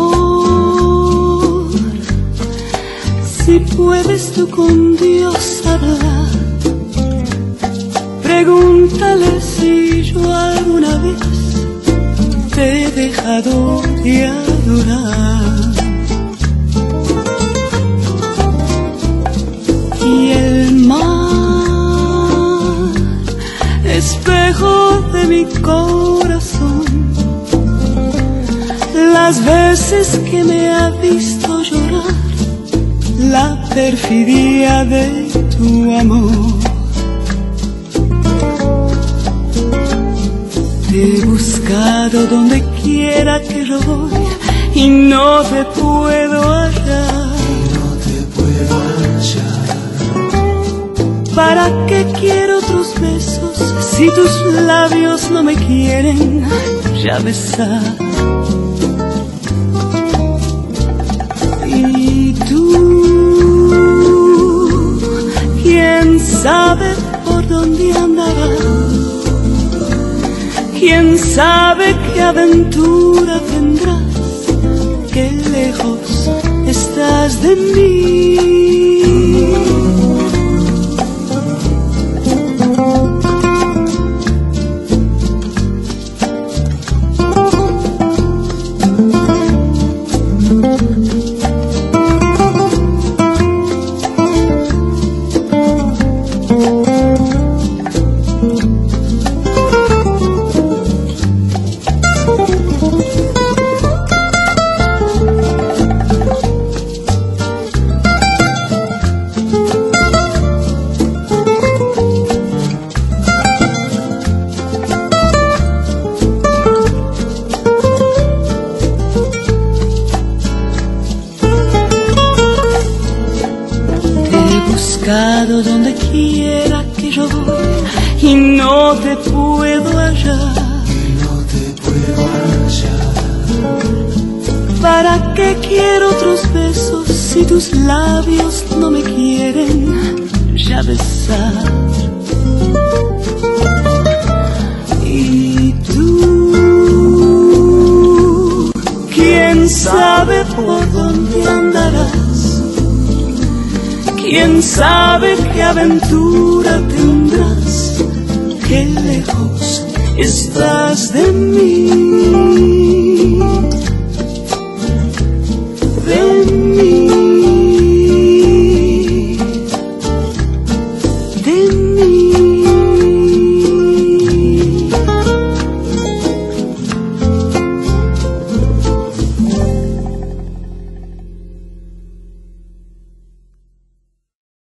amor, si puedes tú con Dios hablar, pregúntale si yo alguna vez te he dejado de adorar. Y el mar, espejo de mi corazón, las veces que me ha visto llorar, la perfidia de tu amor. Te he buscado donde quiera que yo voy y no te puedo hallar. ¿Para qué quiero otros besos si tus labios no me quieren ya besar? Y tú, ¿quién sabe por dónde andarás? ¿Quién sabe qué aventura tendrás? Qué lejos estás de mí. Donde quiera que yo voy y no te puedo hallar. ¿Para qué quiero otros besos si tus labios no me quieren ya besar? Y tú, ¿quién sabe por dónde andarás? ¿Quién sabe qué aventura tendrás? Qué lejos estás de mí.